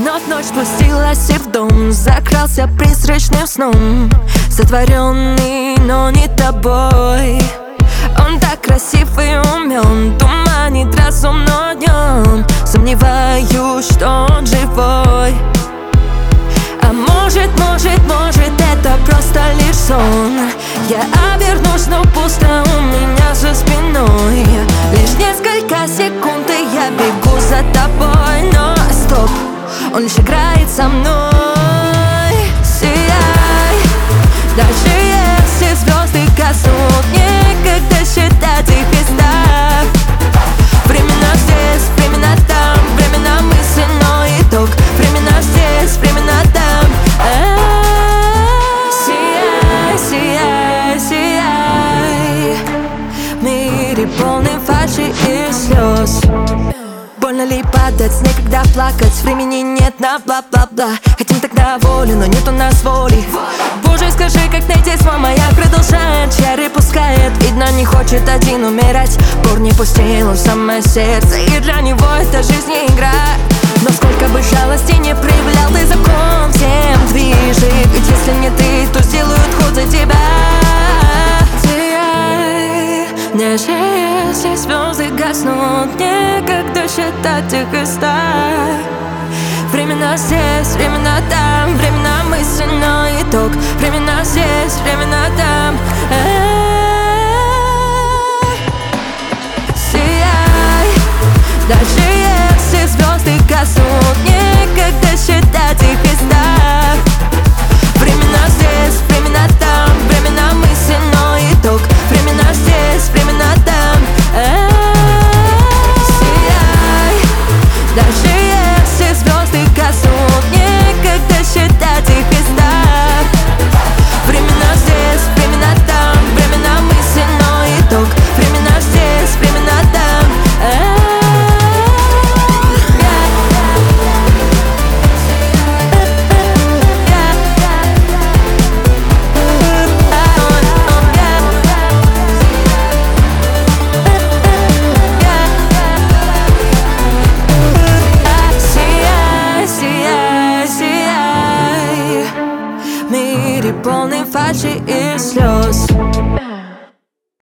Вновь ночь спустилась и в дом закрался призрачным сном, сотворенный, но не тобой. Он так красив и умен, туманит разум, но днем сомневаюсь, что он живой. А может, это просто лишь сон. Я обернусь, но пусто у меня за спиной. Лишь несколько секунд, и я бегу за тобой. Но стоп, он лишь играет со мной. Сияй, даже если звезды гаснут, некогда считать их места. Времена здесь, времена там, времена мысли, но итог. Времена здесь, времена там. Сияй, сияй, сияй в мире полный фальши и слез. Больно ли падать, некогда плакать, времени нет на бла-бла-бла. Хотим тогда воли, но нет у нас воли. Боже, скажи, как найти свой маяк, продолжает, чары пускает. Видно, не хочет один умирать. Бор не пустил в самое сердце, и для него это жизнь не игра. Но сколько бы жалости не проявлял, ты закон всем движет. Ведь если не ты, то сделают ход за тебя. Сияй, даже если звезды гаснут, некогда считать их места. Времена здесь, времена там, времена мысли, но итог. Времена здесь, времена там. Сияй, даже если звезды гаснут, некогда считать их места. Времена здесь, времена там, времена мысли, но итог. Времена здесь, времена там. Сияй, даже если звезды гаснут, некогда считать их места. Времена здесь, времена там, времена мысли, но итог. Времена здесь, времена там. Полный фальши и слез.